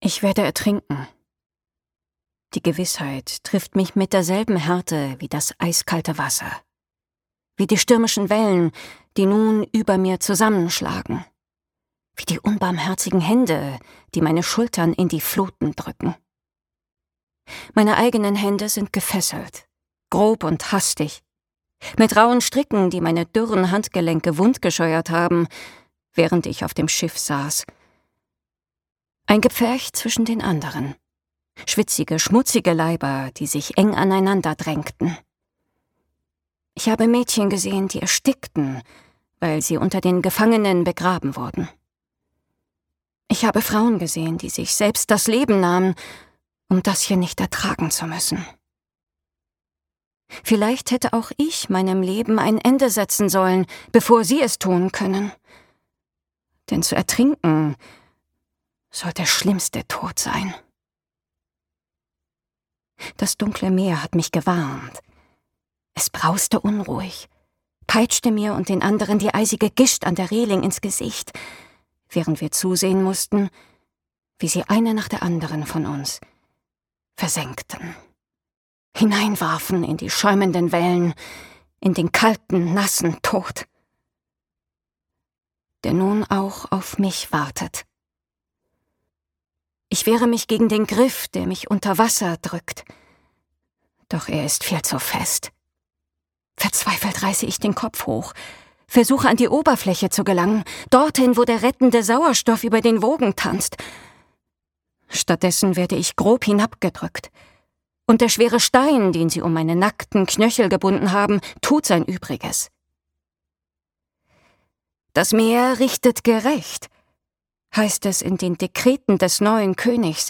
Ich werde ertrinken. Die Gewissheit trifft mich mit derselben Härte wie das eiskalte Wasser, wie die stürmischen Wellen, die nun über mir zusammenschlagen, wie die unbarmherzigen Hände, die meine Schultern in die Fluten drücken. Meine eigenen Hände sind gefesselt, grob und hastig, mit rauen Stricken, die meine dürren Handgelenke wundgescheuert haben, während ich auf dem Schiff saß. Ein Gepferch zwischen den anderen. Schwitzige, schmutzige Leiber, die sich eng aneinander drängten. Ich habe Mädchen gesehen, die erstickten, weil sie unter den Gefangenen begraben wurden. Ich habe Frauen gesehen, die sich selbst das Leben nahmen, um das hier nicht ertragen zu müssen. Vielleicht hätte auch ich meinem Leben ein Ende setzen sollen, bevor sie es tun können. Denn zu ertrinken soll der schlimmste Tod sein. Das dunkle Meer hat mich gewarnt. Es brauste unruhig, peitschte mir und den anderen die eisige Gischt an der Reling ins Gesicht, während wir zusehen mussten, wie sie eine nach der anderen von uns versenkten, hineinwarfen in die schäumenden Wellen, in den kalten, nassen Tod, der nun auch auf mich wartet. Ich wehre mich gegen den Griff, der mich unter Wasser drückt. Doch er ist viel zu fest. Verzweifelt reiße ich den Kopf hoch, versuche an die Oberfläche zu gelangen, dorthin, wo der rettende Sauerstoff über den Wogen tanzt. Stattdessen werde ich grob hinabgedrückt. Und der schwere Stein, den sie um meine nackten Knöchel gebunden haben, tut sein Übriges. Das Meer richtet gerecht, heißt es in den Dekreten des neuen Königs.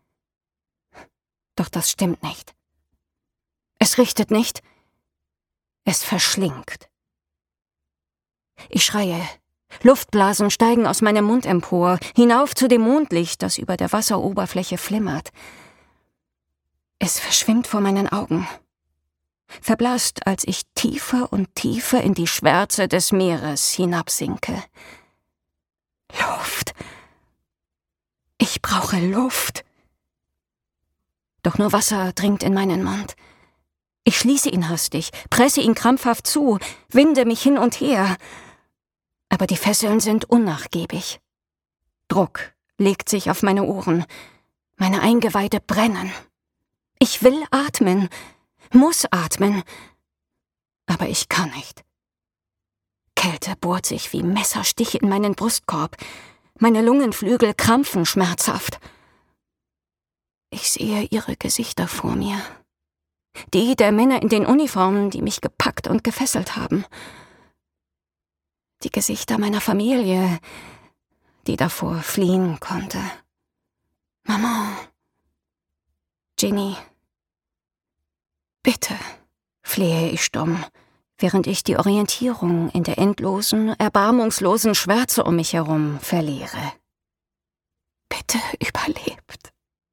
Doch das stimmt nicht. Es richtet nicht, es verschlingt. Ich schreie, Luftblasen steigen aus meinem Mund empor, hinauf zu dem Mondlicht, das über der Wasseroberfläche flimmert. Es verschwimmt vor meinen Augen, verblasst, als ich tiefer und tiefer in die Schwärze des Meeres hinabsinke. Luft. Ich brauche Luft. Doch nur Wasser dringt in meinen Mund. Ich schließe ihn hastig, presse ihn krampfhaft zu, winde mich hin und her. Aber die Fesseln sind unnachgiebig. Druck legt sich auf meine Ohren. Meine Eingeweide brennen. Ich will atmen, muss atmen. Aber ich kann nicht. Kälte bohrt sich wie Messerstiche in meinen Brustkorb. Meine Lungenflügel krampfen schmerzhaft. Ich sehe ihre Gesichter vor mir. Die der Männer in den Uniformen, die mich gepackt und gefesselt haben. Die Gesichter meiner Familie, die davor fliehen konnte. Mama, Ginny, bitte, flehe ich stumm, während ich die Orientierung in der endlosen, erbarmungslosen Schwärze um mich herum verliere. Bitte überlebt.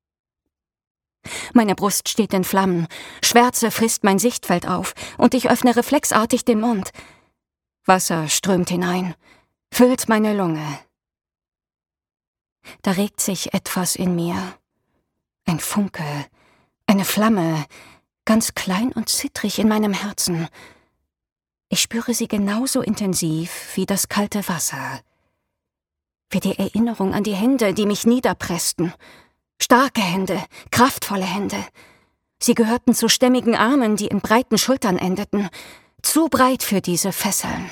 Meine Brust steht in Flammen, Schwärze frisst mein Sichtfeld auf und ich öffne reflexartig den Mund. Wasser strömt hinein, füllt meine Lunge. Da regt sich etwas in mir. Ein Funke, eine Flamme, ganz klein und zittrig in meinem Herzen. Ich spüre sie genauso intensiv wie das kalte Wasser. Wie die Erinnerung an die Hände, die mich niederpressten. Starke Hände, kraftvolle Hände. Sie gehörten zu stämmigen Armen, die in breiten Schultern endeten. Zu breit für diese Fesseln.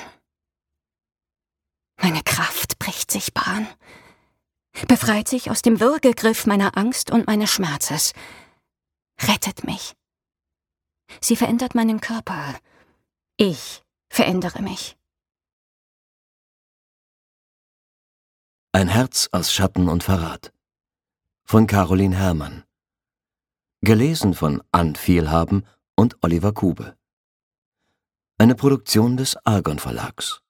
Meine Kraft bricht sich Bahn. Befreit sich aus dem Würgegriff meiner Angst und meines Schmerzes. Rettet mich. Sie verändert meinen Körper. Ich verändere mich. Ein Herz aus Schatten und Verrat von Caroline Herrmann. Gelesen von Ann Vielhaben und Oliver Kube. Eine Produktion des Argon Verlags.